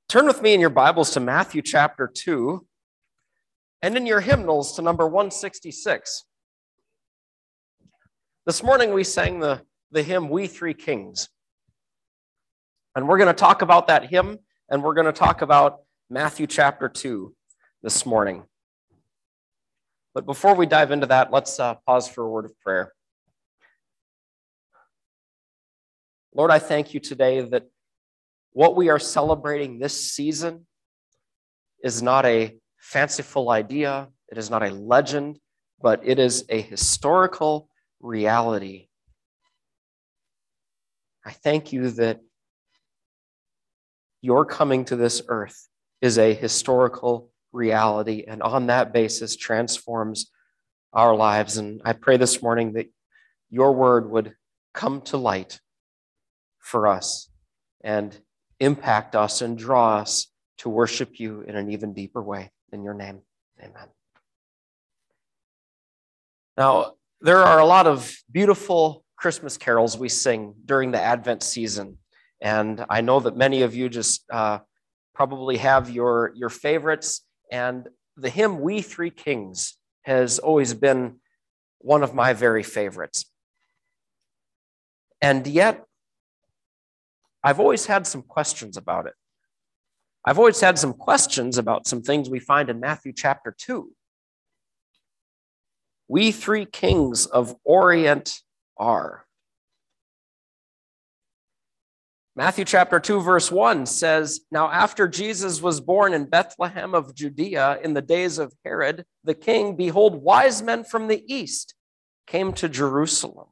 Turn with me in your Bibles to Matthew chapter 2, and in your hymnals to number 166. This morning we sang the hymn, We Three Kings. And we're going to talk about that hymn, and we're going to talk about Matthew chapter 2 this morning. But before we dive into that, let's pause for a word of prayer. Lord, I thank you today that what we are celebrating this season is not a fanciful idea, it is not a legend, but it is a historical reality. I thank you that your coming to this earth is a historical reality, and on that basis transforms our lives. And I pray this morning that your word would come to light for us and impact us and draw us to worship you in an even deeper way. In your name, amen. Now, there are a lot of beautiful Christmas carols we sing during the Advent season, and I know that many of you just probably have your favorites, and the hymn We Three Kings has always been one of my very favorites. And yet, I've always had some questions about it. I've always had some questions about some things we find in Matthew chapter 2. We three kings of Orient are. Matthew chapter 2, verse 1 says, Now after Jesus was born in Bethlehem of Judea in the days of Herod the king, behold, wise men from the east came to Jerusalem.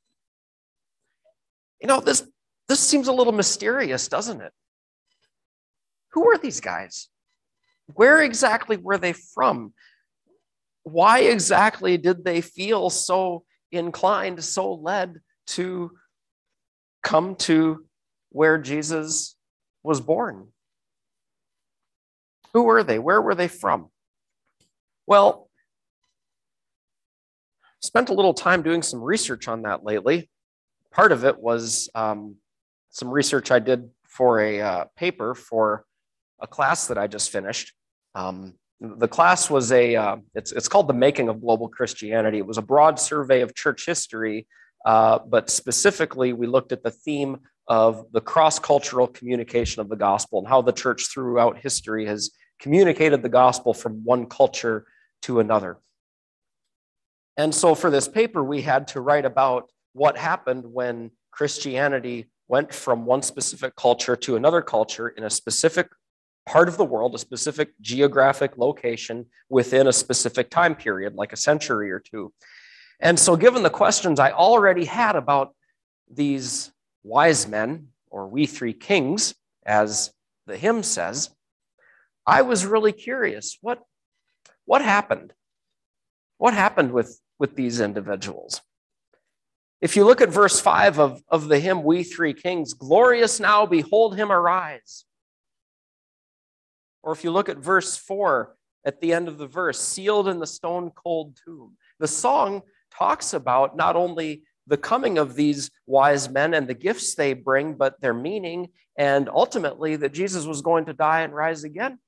You know, this seems a little mysterious, doesn't it? Who are these guys? Where exactly were they from? Why exactly did they feel so inclined, so led to come to where Jesus was born? Who were they? Where were they from? Well, spent a little time doing some research on that lately. Part of it was some research I did for a paper for a class that I just finished. The class was it's called The Making of Global Christianity. It was a broad survey of church history, but specifically we looked at the theme of the cross-cultural communication of the gospel and how the church throughout history has communicated the gospel from one culture to another. And so for this paper, we had to write about what happened when Christianity went from one specific culture to another culture in a specific part of the world, a specific geographic location within a specific time period, like a century or two. And so given the questions I already had about these wise men, or we three kings, as the hymn says, I was really curious. What happened? What happened with these individuals? If you look at verse 5 of the hymn, We Three Kings, glorious now, behold him arise. Or if you look at verse 4 at the end of the verse, sealed in the stone cold tomb. The song talks about not only the coming of these wise men and the gifts they bring, but their meaning, and ultimately that Jesus was going to die and rise again.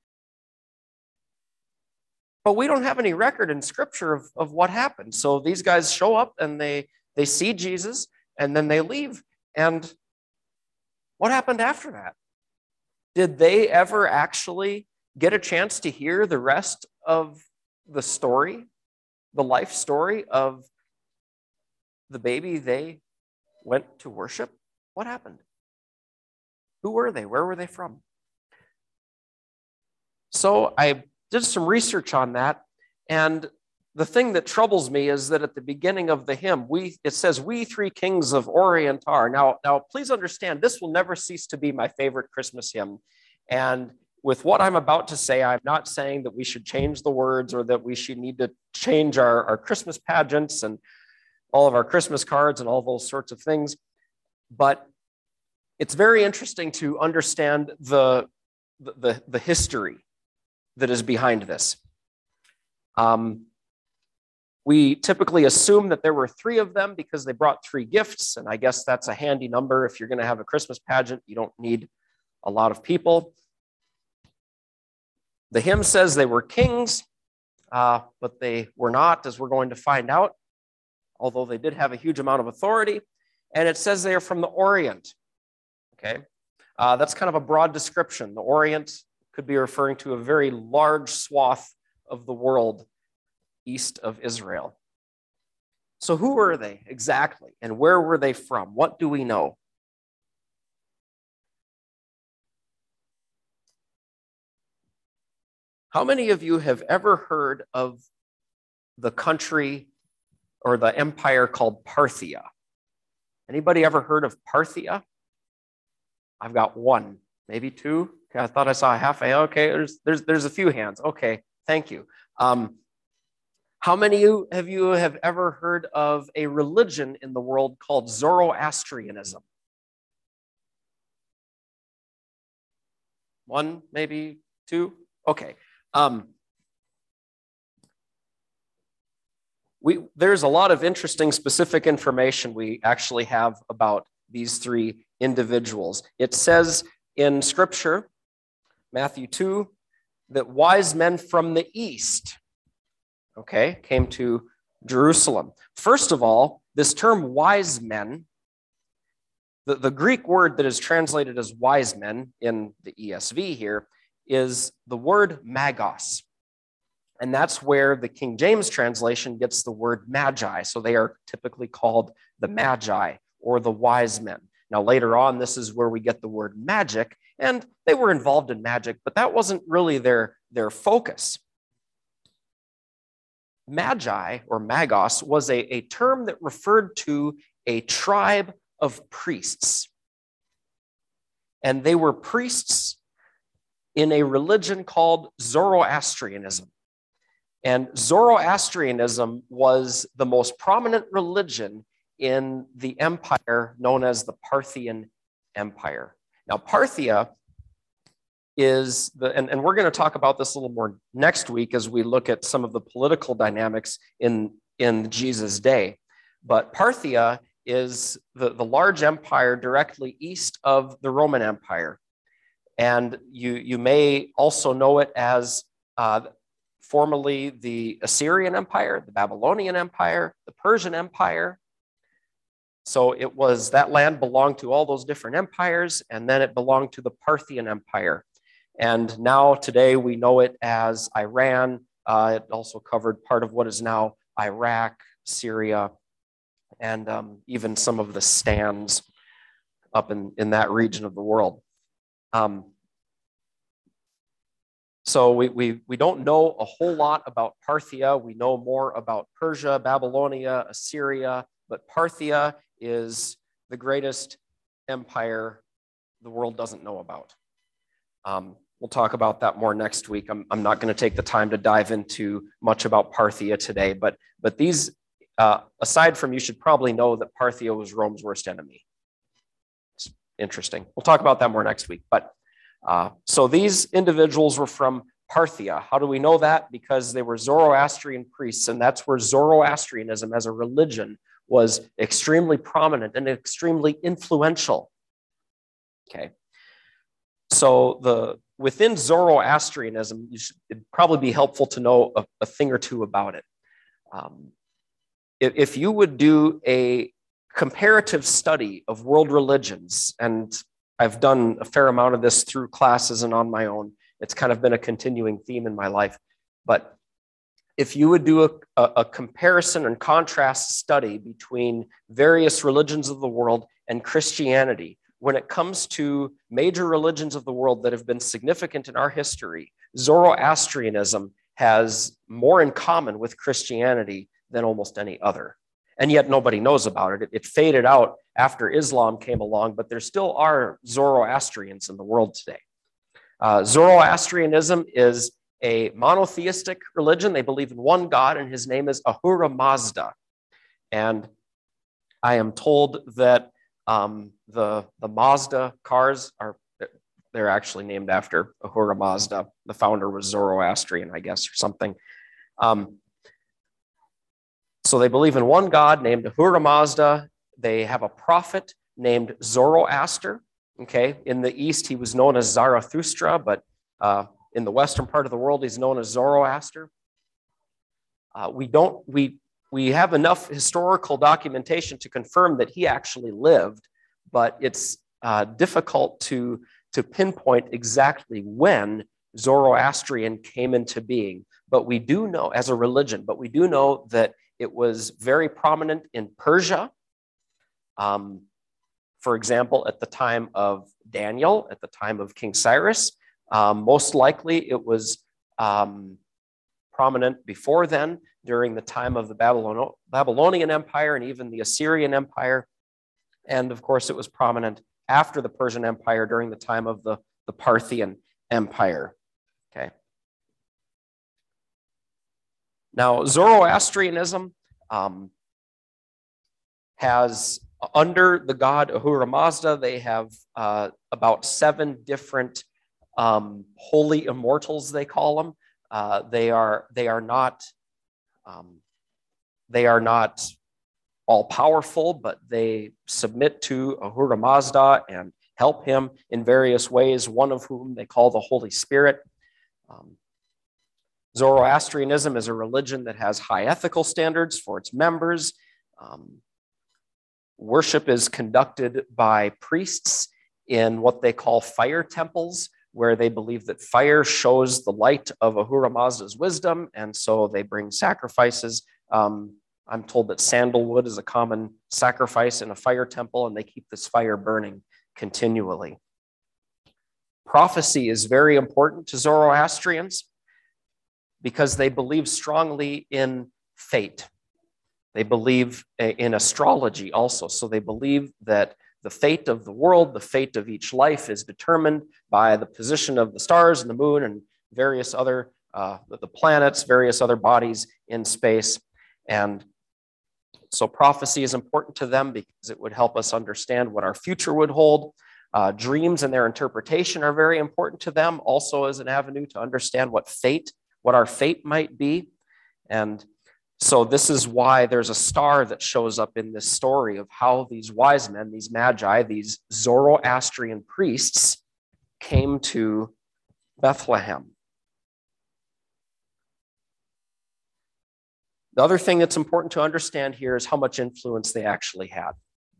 But we don't have any record in Scripture of what happened. So these guys show up and they see Jesus, and then they leave. And what happened after that? Did they ever actually get a chance to hear the rest of the story, the life story of the baby they went to worship? What happened? Who were they? Where were they from? So I did some research on that, and the thing that troubles me is that at the beginning of the hymn, it says, We Three Kings of Orient are. Now, please understand, this will never cease to be my favorite Christmas hymn. And with what I'm about to say, I'm not saying that we should change the words or that we should need to change our Christmas pageants and all of our Christmas cards and all those sorts of things. But it's very interesting to understand the history that is behind this. We typically assume that there were three of them because they brought three gifts, and I guess that's a handy number. If you're going to have a Christmas pageant, you don't need a lot of people. The hymn says they were kings, but they were not, as we're going to find out, although they did have a huge amount of authority. And it says they are from the Orient. Okay, that's kind of a broad description. The Orient could be referring to a very large swath of the world east of Israel. So who were they exactly, and where were they from? What do we know? How many of you have ever heard of the country or the empire called Parthia? Anybody ever heard of Parthia? I've got one, maybe two. Okay, I thought I saw a half. Okay, there's a few hands. Okay, thank you. How many of you have ever heard of a religion in the world called Zoroastrianism? One, maybe two? Okay. There's a lot of interesting specific information we actually have about these three individuals. It says in Scripture, Matthew 2, that wise men from the east, okay, came to Jerusalem. First of all, this term wise men, the Greek word that is translated as wise men in the ESV here is the word magos. And that's where the King James translation gets the word magi. So they are typically called the magi or the wise men. Now, later on, this is where we get the word magic, and they were involved in magic, but that wasn't really their focus. Magi or magos was a term that referred to a tribe of priests. And they were priests in a religion called Zoroastrianism. And Zoroastrianism was the most prominent religion in the empire known as the Parthian Empire. Now, Parthia is and we're going to talk about this a little more next week as we look at some of the political dynamics in Jesus' day. But Parthia is the large empire directly east of the Roman Empire. And you may also know it as formerly the Assyrian Empire, the Babylonian Empire, the Persian Empire. So it was that land belonged to all those different empires, and then it belonged to the Parthian Empire. And now today we know it as Iran. It also covered part of what is now Iraq, Syria, and even some of the stands up in that region of the world. So we don't know a whole lot about Parthia. We know more about Persia, Babylonia, Assyria, but Parthia is the greatest empire the world doesn't know about. We'll talk about that more next week. I'm not going to take the time to dive into much about Parthia today, but these, aside from, you should probably know that Parthia was Rome's worst enemy. It's interesting. We'll talk about that more next week. But so these individuals were from Parthia. How do we know that? Because they were Zoroastrian priests, and that's where Zoroastrianism as a religion was extremely prominent and extremely influential. Okay. So within Zoroastrianism, it'd probably be helpful to know a thing or two about it. If you would do a comparative study of world religions, and I've done a fair amount of this through classes and on my own, it's kind of been a continuing theme in my life. But if you would do a comparison and contrast study between various religions of the world and Christianity, when it comes to major religions of the world that have been significant in our history, Zoroastrianism has more in common with Christianity than almost any other. And yet nobody knows about it. It faded out after Islam came along, but there still are Zoroastrians in the world today. Zoroastrianism is a monotheistic religion. They believe in one God, and his name is Ahura Mazda. And I am told that the Mazda cars they're actually named after Ahura Mazda. The founder was Zoroastrian, I guess, or something. So they believe in one God named Ahura Mazda. They have a prophet named Zoroaster. Okay, in the East, he was known as Zarathustra, but In the western part of the world, he's known as Zoroaster. We have enough historical documentation to confirm that he actually lived, but it's difficult to pinpoint exactly when Zoroastrian came into being. But we do know, as a religion, but we do know that it was very prominent in Persia. For example, at the time of Daniel, at the time of King Cyrus, most likely it was prominent before then, during the time of the Babylonian Empire and even the Assyrian Empire. And of course, it was prominent after the Persian Empire during the time of the Parthian Empire. Okay. Now, Zoroastrianism has, under the god Ahura Mazda, they have about 7 different holy immortals, they call them. They are not all powerful, but they submit to Ahura Mazda and help him in various ways, one of whom they call the Holy Spirit. Zoroastrianism is a religion that has high ethical standards for its members. Worship is conducted by priests in what they call fire temples, where they believe that fire shows the light of Ahura Mazda's wisdom, and so they bring sacrifices. I'm told that sandalwood is a common sacrifice in a fire temple, and they keep this fire burning continually. Prophecy is very important to Zoroastrians because they believe strongly in fate. They believe in astrology also. So they believe that the fate of the world, the fate of each life is determined by the position of the stars and the moon and various other, the planets, various other bodies in space. And so prophecy is important to them because it would help us understand what our future would hold. Dreams and their interpretation are very important to them, also as an avenue to understand what our fate might be. And so this is why there's a star that shows up in this story of how these wise men, these magi, these Zoroastrian priests came to Bethlehem. The other thing that's important to understand here is how much influence they actually had.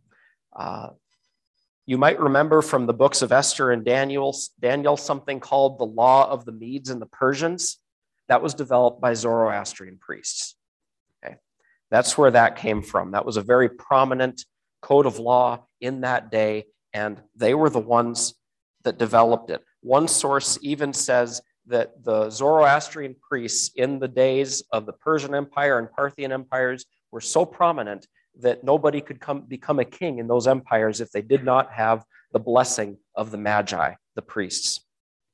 You might remember from the books of Esther and Daniel something called the Law of the Medes and the Persians. That was developed by Zoroastrian priests. Okay. That's where that came from. That was a very prominent code of law in that day, and they were the ones that developed it. One source even says that the Zoroastrian priests in the days of the Persian Empire and Parthian empires were so prominent that nobody could become a king in those empires if they did not have the blessing of the magi, the priests.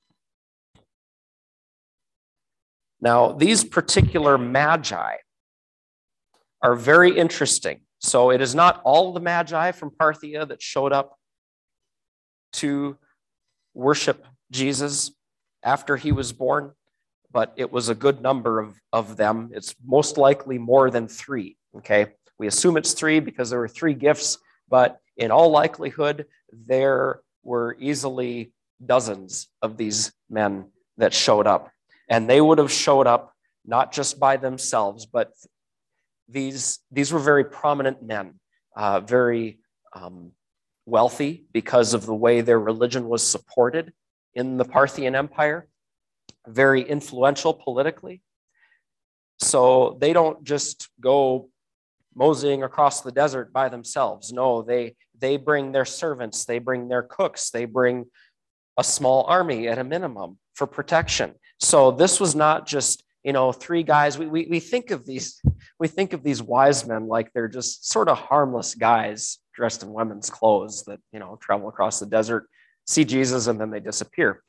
Now, these particular magi are very interesting. So it is not all the magi from Parthia that showed up to worship Jesus after he was born, but it was a good number of them. It's most likely more than 3, okay? We assume it's 3 because there were 3 gifts, but in all likelihood, there were easily dozens of these men that showed up. And they would have showed up not just by themselves, but these were very prominent men, very wealthy because of the way their religion was supported in the Parthian Empire, very influential politically. So they don't just go moseying across the desert by themselves. No, they bring their servants, they bring their cooks, they bring a small army at a minimum for protection. So this was not just, 3 guys. We think of these wise men like they're just sort of harmless guys dressed in women's clothes that, travel across the desert, see Jesus, and then they disappear.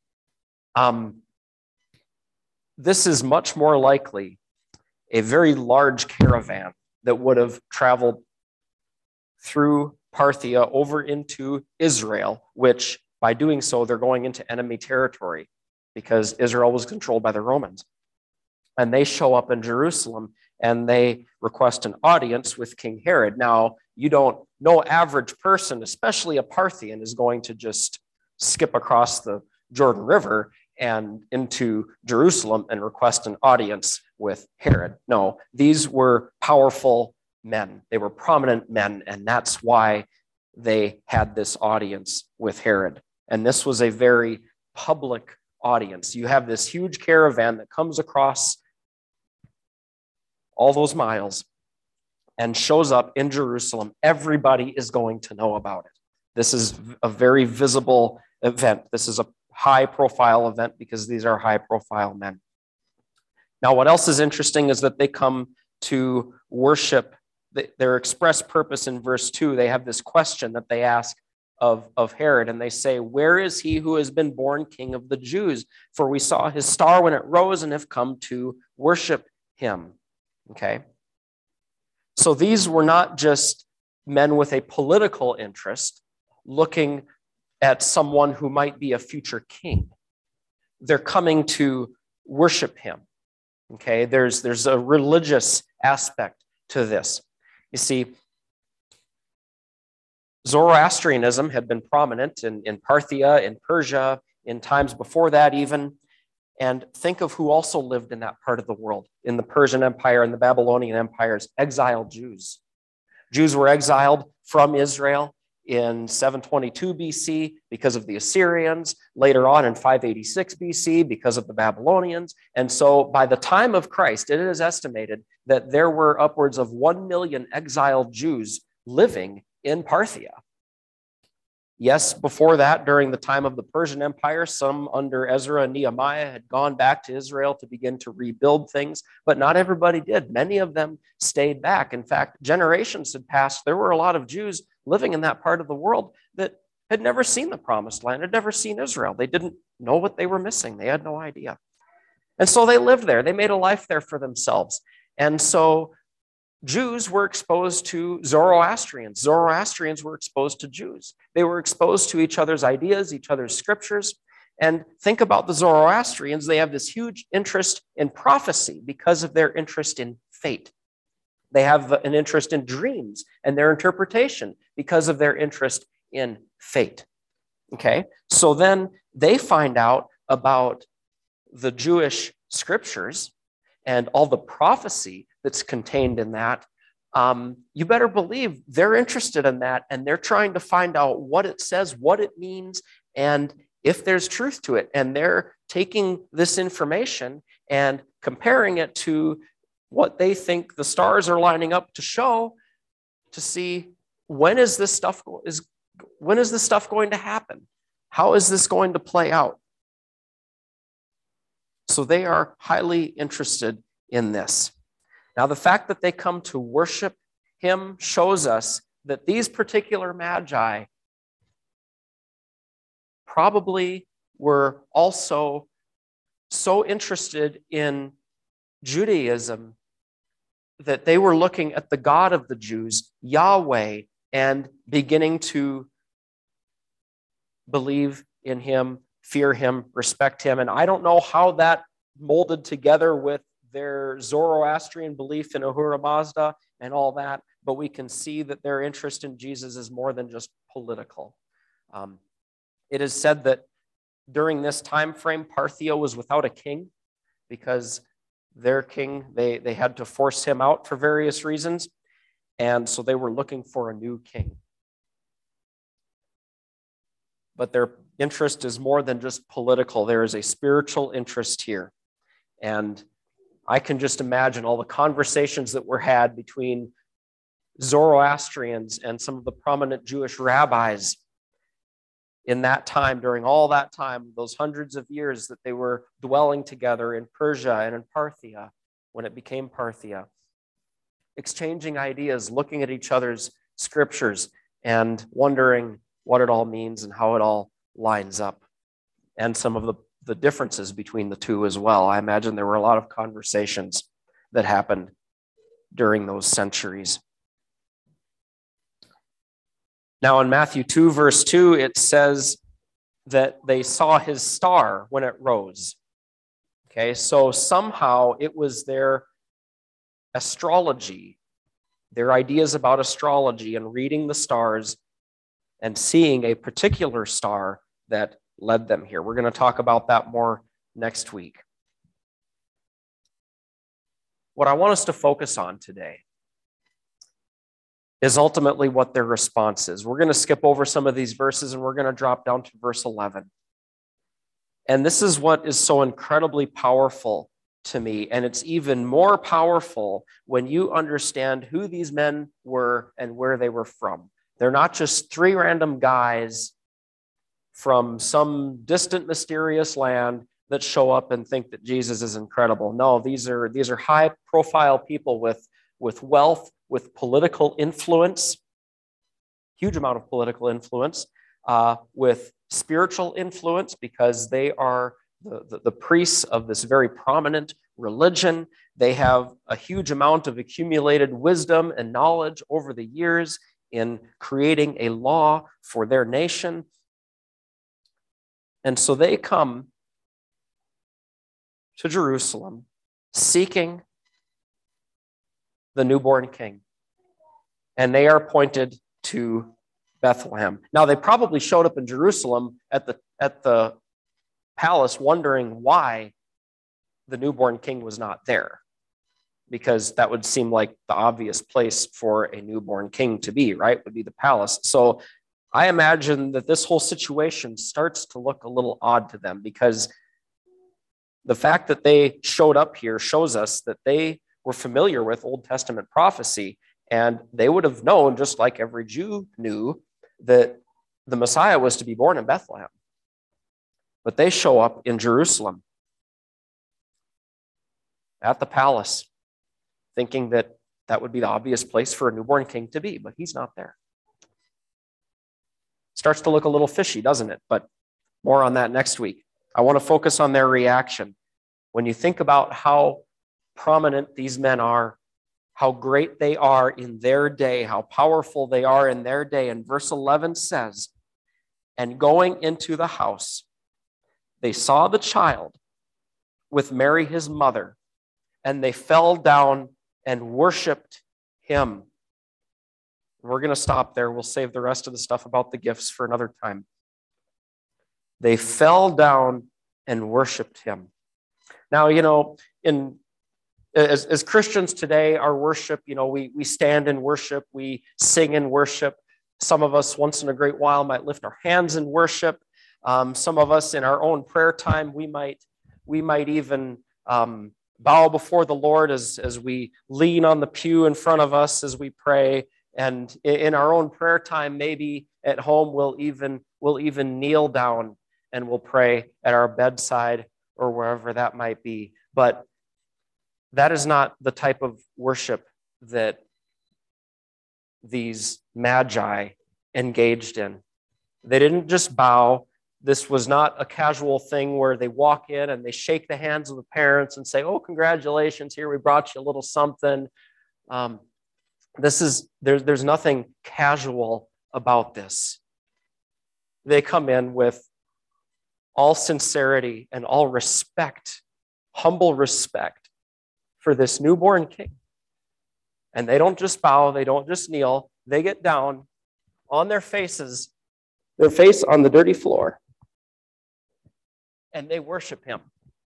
This is much more likely a very large caravan that would have traveled through Parthia over into Israel, which by doing so, they're going into enemy territory because Israel was controlled by the Romans. And they show up in Jerusalem and they request an audience with King Herod. Now, no average person, especially a Parthian, is going to just skip across the Jordan River and into Jerusalem and request an audience with Herod. No, these were powerful men. They were prominent men, and that's why they had this audience with Herod. And this was a very public audience. You have this huge caravan that comes across all those miles and shows up in Jerusalem. Everybody is going to know about it. This is a very visible event. This is a high-profile event because these are high-profile men. Now, what else is interesting is that they come to worship. Their express purpose in verse 2, they have this question that they ask of Herod, and they say, "Where is he who has been born king of the Jews? For we saw his star when it rose and have come to worship him." Okay? So these were not just men with a political interest looking at someone who might be a future king. They're coming to worship him. Okay? There's a religious aspect to this. You see, Zoroastrianism had been prominent in Parthia, in Persia, in times before that even. And think of who also lived in that part of the world, in the Persian Empire and the Babylonian empires, exiled Jews. Jews were exiled from Israel in 722 BC because of the Assyrians, later on in 586 BC because of the Babylonians. And so by the time of Christ, it is estimated that there were upwards of 1 million exiled Jews living in Parthia. Yes, before that, during the time of the Persian Empire, some under Ezra and Nehemiah had gone back to Israel to begin to rebuild things, but not everybody did. Many of them stayed back. In fact, generations had passed. There were a lot of Jews living in that part of the world that had never seen the Promised Land, had never seen Israel. They didn't know what they were missing. They had no idea. And so they lived there. They made a life there for themselves. And so Jews were exposed to Zoroastrians. Zoroastrians were exposed to Jews. They were exposed to each other's ideas, each other's scriptures. And think about the Zoroastrians. They have this huge interest in prophecy because of their interest in fate. They have an interest in dreams and their interpretation because of their interest in fate. Okay? So then they find out about the Jewish scriptures and all the prophecy that's contained in that. You better believe they're interested in that, and they're trying to find out what it says, what it means, and if there's truth to it. And they're taking this information and comparing it to what they think the stars are lining up to show, to see when is this stuff going to happen? How is this going to play out? So they are highly interested in this. Now, the fact that they come to worship him shows us that these particular magi probably were also so interested in Judaism that they were looking at the God of the Jews, Yahweh, and beginning to believe in him, fear him, respect him. And I don't know how that molded together with their Zoroastrian belief in Ahura Mazda and all that, but we can see that their interest in Jesus is more than just political. It is said that during this time frame, Parthia was without a king because their king, they had to force him out for various reasons, and so they were looking for a new king. But their interest is more than just political. There is a spiritual interest here. And I can just imagine all the conversations that were had between Zoroastrians and some of the prominent Jewish rabbis in that time, during all that time, those hundreds of years that they were dwelling together in Persia and in Parthia, when it became Parthia, exchanging ideas, looking at each other's scriptures and wondering what it all means and how it all lines up, and some of the differences between the two as well. I imagine there were a lot of conversations that happened during those centuries. Now in Matthew 2, verse 2, it says that they saw his star when it rose. Okay, so somehow it was their astrology, their ideas about astrology and reading the stars and seeing a particular star that led them here. We're going to talk about that more next week. What I want us to focus on today is ultimately what their response is. We're going to skip over some of these verses and we're going to drop down to verse 11. And this is what is so incredibly powerful to me. And it's even more powerful when you understand who these men were and where they were from. They're not just three random guys from some distant, mysterious land that show up and think that Jesus is incredible. No, these are high-profile people with wealth, with political influence, huge amount of political influence, with spiritual influence because they are the priests of this very prominent religion. They have a huge amount of accumulated wisdom and knowledge over the years in creating a law for their nation. And so they come to Jerusalem seeking the newborn king. And they are pointed to Bethlehem. Now, they probably showed up in Jerusalem at the palace wondering why the newborn king was not there, because that would seem like the obvious place for a newborn king to be, right? Would be the palace. So I imagine that this whole situation starts to look a little odd to them, because the fact that they showed up here shows us that they were familiar with Old Testament prophecy, and they would have known, just like every Jew knew, that the Messiah was to be born in Bethlehem. But they show up in Jerusalem at the palace, thinking that that would be the obvious place for a newborn king to be, but he's not there. Starts to look a little fishy, doesn't it? But more on that next week. I want to focus on their reaction. When you think about how prominent these men are, how great they are in their day, how powerful they are in their day. And verse 11 says, "And going into the house, they saw the child with Mary his mother, and they fell down and worshiped him." We're going to stop there. We'll save the rest of the stuff about the gifts for another time. They fell down and worshiped him. Now, as Christians today, our worship, we stand in worship, we sing in worship. Some of us once in a great while might lift our hands in worship. Some of us in our own prayer time, we might even bow before the Lord as we lean on the pew in front of us as we pray. And in our own prayer time, maybe at home, we'll even kneel down and we'll pray at our bedside or wherever that might be. But that is not the type of worship that these magi engaged in. They didn't just bow. This was not a casual thing where they walk in and they shake the hands of the parents and say, "Oh, congratulations, here, we brought you a little something." There's nothing casual about this. They come in with all sincerity and all respect, humble respect for this newborn king. And they don't just bow, they don't just kneel, they get down on their faces, their face on the dirty floor, and they worship him.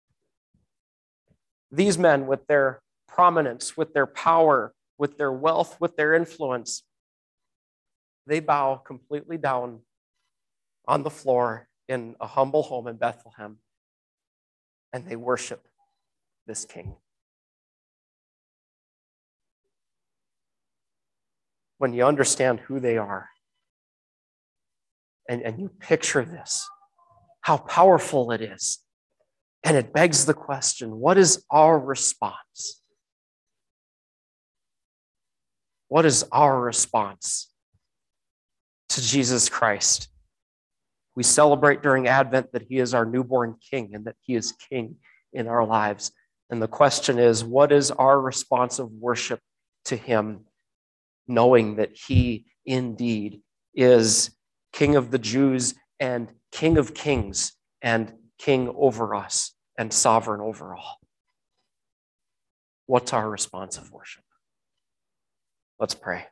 These men, with their prominence, with their power, with their wealth, with their influence, they bow completely down on the floor in a humble home in Bethlehem, and they worship this king. When you understand who they are, and you picture this, how powerful it is, and it begs the question, what is our response? What is our response to Jesus Christ? We celebrate during Advent that he is our newborn king and that he is king in our lives. And the question is, what is our response of worship to him, knowing that he indeed is King of the Jews and King of kings and King over us and sovereign over all? What's our response of worship? Let's pray.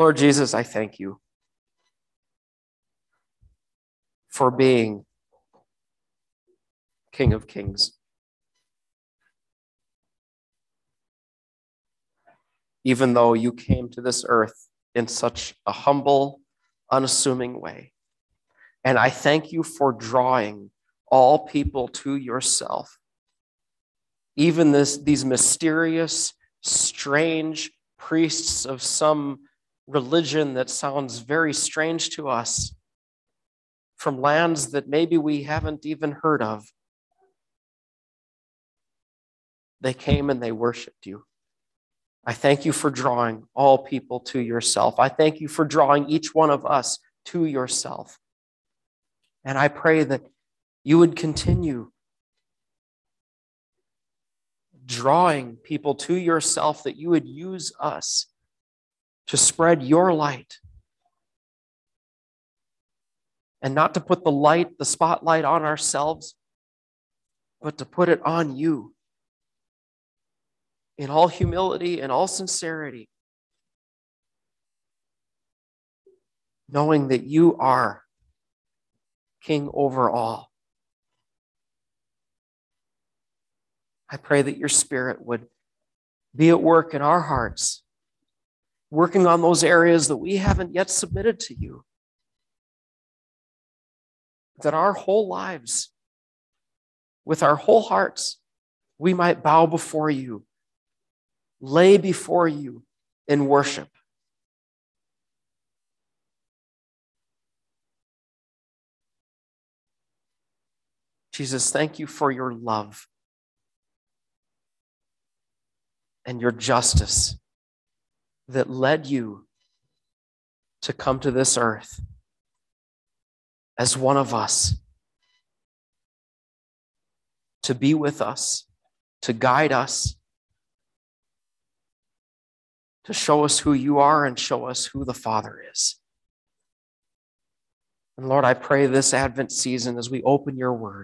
Lord Jesus, I thank you for being King of Kings. Even though you came to this earth in such a humble, unassuming way. And I thank you for drawing all people to yourself. Even these mysterious, strange priests of some religion that sounds very strange to us, from lands that maybe we haven't even heard of. They came and they worshiped you. I thank you for drawing all people to yourself. I thank you for drawing each one of us to yourself. And I pray that you would continue drawing people to yourself, that you would use us to spread your light. And not to put the spotlight on ourselves, but to put it on you. In all humility and all sincerity, knowing that you are King over all. I pray that your Spirit would be at work in our hearts, working on those areas that we haven't yet submitted to you. That our whole lives, with our whole hearts, we might bow before you, lay before you in worship. Jesus, thank you for your love and your justice that led you to come to this earth as one of us, to be with us, to guide us, to show us who you are and show us who the Father is. And Lord, I pray this Advent season, as we open your word,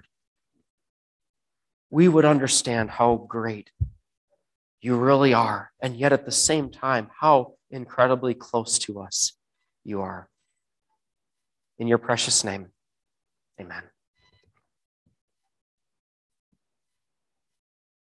we would understand how great you really are, and yet at the same time, how incredibly close to us you are. In your precious name, amen.